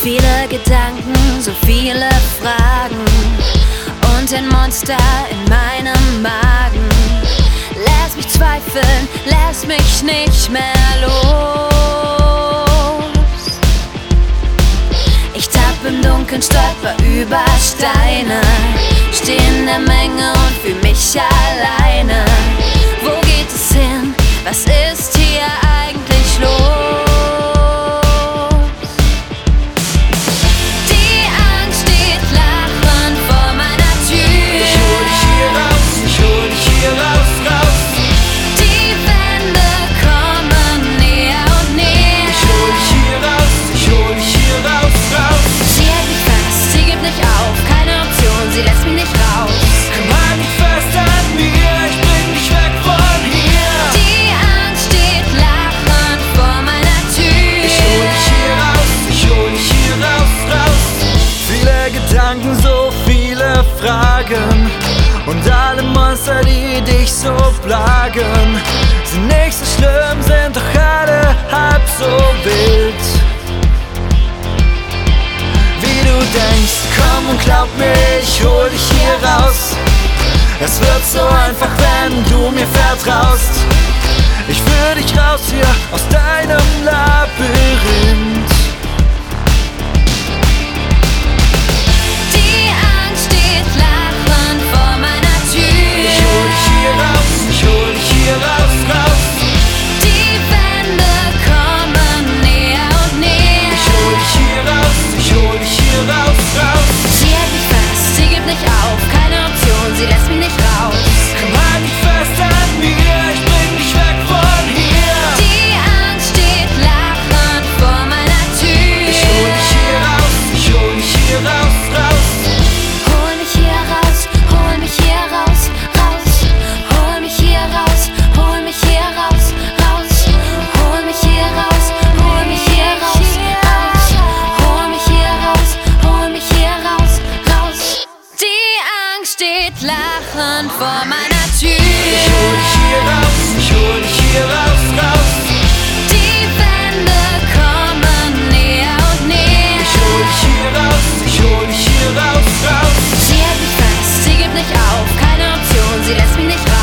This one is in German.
viele Gedanken, so viele Fragen und ein Monster in meinem Magen. Lass mich zweifeln, lass mich nicht mehr los. Ich tapp im Dunkeln, stolper über Steine, steh in der Menge und fühl mich alleine. Wo geht es hin? Was ist hier eigentlich los? Sie lässt mich nicht raus. Komm halt nicht fest an mir, ich bring dich weg von hier. Die Angst steht lachend vor meiner Tür. Ich hol dich hier raus, ich hol dich hier raus, raus. Viele Gedanken, so viele Fragen und alle Monster, die dich so plagen, sind nicht so schlimm, sind doch alle halb so wild. Wie du denkst, komm und glaub mir, ich hol dich hier raus. Es wird so einfach, wenn du mir vertraust. Ich führ dich raus hier aus deinem Labyrinth. Die Angst steht lachend vor meiner Tür. Ich hol dich hier raus, ich hol dich hier raus, raus. Die Wände kommen näher und näher. Ich hol dich hier raus, ich hol dich hier raus, raus. Sie hält mich fest, sie gibt nicht auf, keine Option, sie lässt mich nicht raus. Komm halt nicht fest an mir, ich bring dich weg von hier. Die Angst steht lachend vor meiner Tür. Ich hol dich hier raus, ich hol dich hier raus, raus. Hol mich hier raus, hol mich hier raus, raus. Hol mich hier raus, hol mich hier raus, raus. Hol mich hier raus, hol mich hier raus, raus. Hol mich hier raus, hol mich hier raus, raus. Die Angst steht lachend vor meiner Tür. Ich hol dich hier raus, ich hol dich hier raus, raus. Die Wände kommen näher und näher. Ich hol dich hier raus, ich hol dich hier raus, raus. Sie hält mich fest, sie gibt nicht auf, keine Option, sie lässt mich nicht raus.